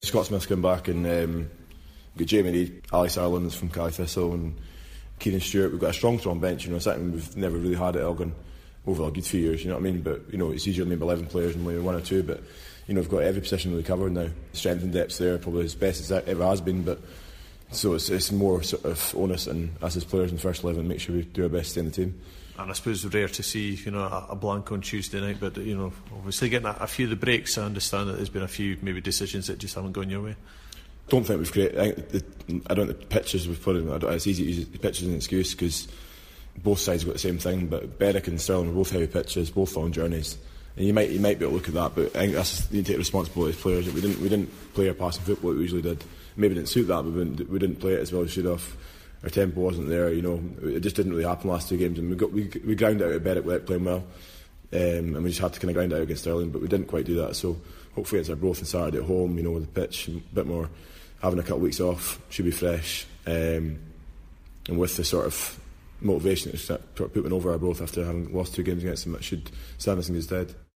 Scott Smith's come back, and got Jamie Reid, Alex Ireland from Cali Thistle, and Kieran Stewart. We've got a strong bench, something we've never really had at Elgin over a good few years, you know what I mean? But it's easier maybe 11 players than maybe 1 or 2, but we've got every position really covered now. Strength and depth there, probably as best as it ever has been, but so it's more sort of onus and us as players in the first 11 make sure we do our best to stay in the team. And I suppose it's rare to see a blank on Tuesday night, but obviously getting a few of the breaks, I understand that there's been a few maybe decisions that just haven't gone your way. Don't think we've created. I don't think the pitches we've put in. It's easy to use the pitches as an excuse because both sides got the same thing. But Berwick and Stirling were both heavy pitches, both long journeys, and you might be able to look at that. But I think that's you need to take responsibility as players. We didn't play our passing football that we usually did. Maybe didn't suit that, but we didn't play it as well as we should have. Our tempo wasn't there. It just didn't really happen last 2 games, and we ground out at Berwick without playing well, and we just had to kind of grind out against Stirling, but we didn't quite do that. So hopefully it's our growth on Saturday at home. With the pitch a bit more. Having a couple of weeks off, should be fresh, and with the sort of motivation to start putting over our growth after having lost 2 games against them, it should stand us in good stead.